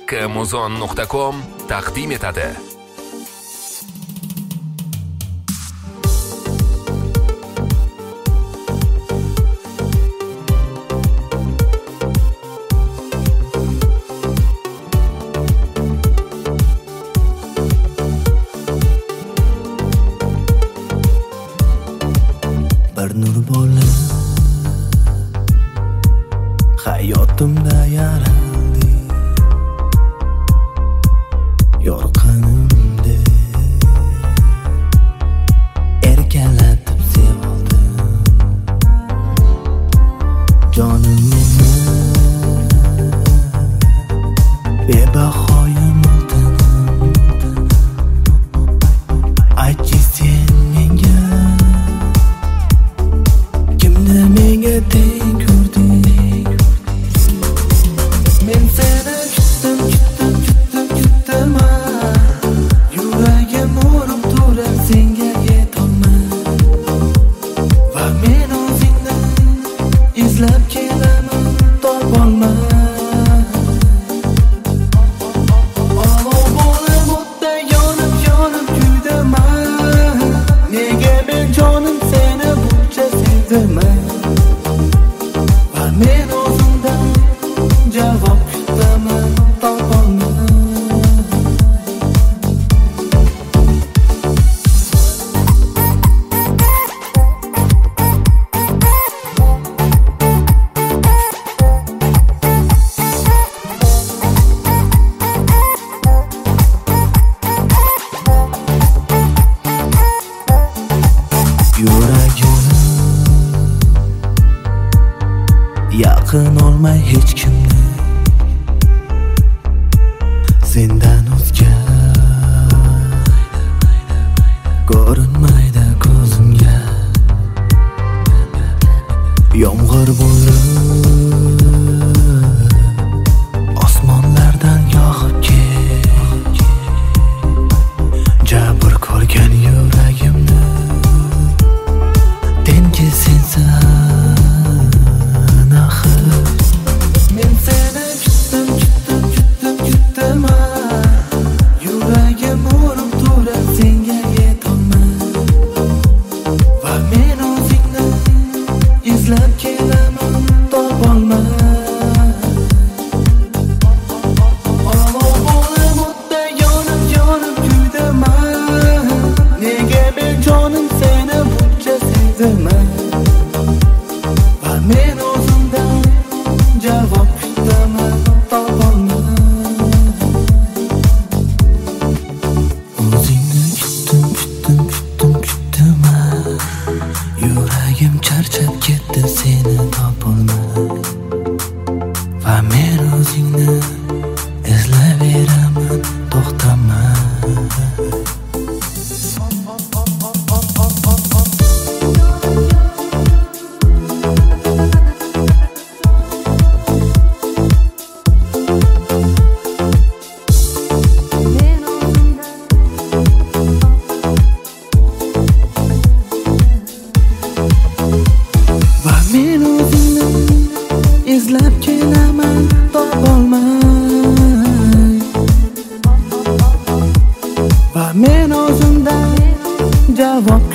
kmuzon.com taqdim etadi. Bir nur bola hayotimda yaraldi, yorqinimda erkalatib sevoldim. Jonim meni bebahoyim oltinim, aytchi sen menga kimni menga teng ko'rding. Men seni kutdim, yuragim urib turib senga yetolmay, va men o'zingni izlab kelaman topolmay. Olov bo'lib o'tda yonib kuydaman, nega men jonim seni buncha sevdiman, va men o'zimdan javob kutaman topolmay. Yuragim yaqin olmay hech kimni, sendan o'zga ko'rinmaydi ko'zimga. Yomg'ir bo'lib osmonlardan yog'ib kel, jabr ko'rgan yuragimni tengi sensan axir. Men seni kutdim, yuragim urib turib senga yetolmay, va men o'zingni izlab kelaman topolmay. Olov bo'lib o'tda yonib kuydaman, nega men jonim seni buncha sevdiman, va men o'zimdan javob kutaman topolmay. O'zingni kutdim, yuragim charchab ketdi seni topolmay, va men o'zingni izlayveraman to'xtamay. Va men o'zingni izlab kelaman topolmay, va men o'zimdan javob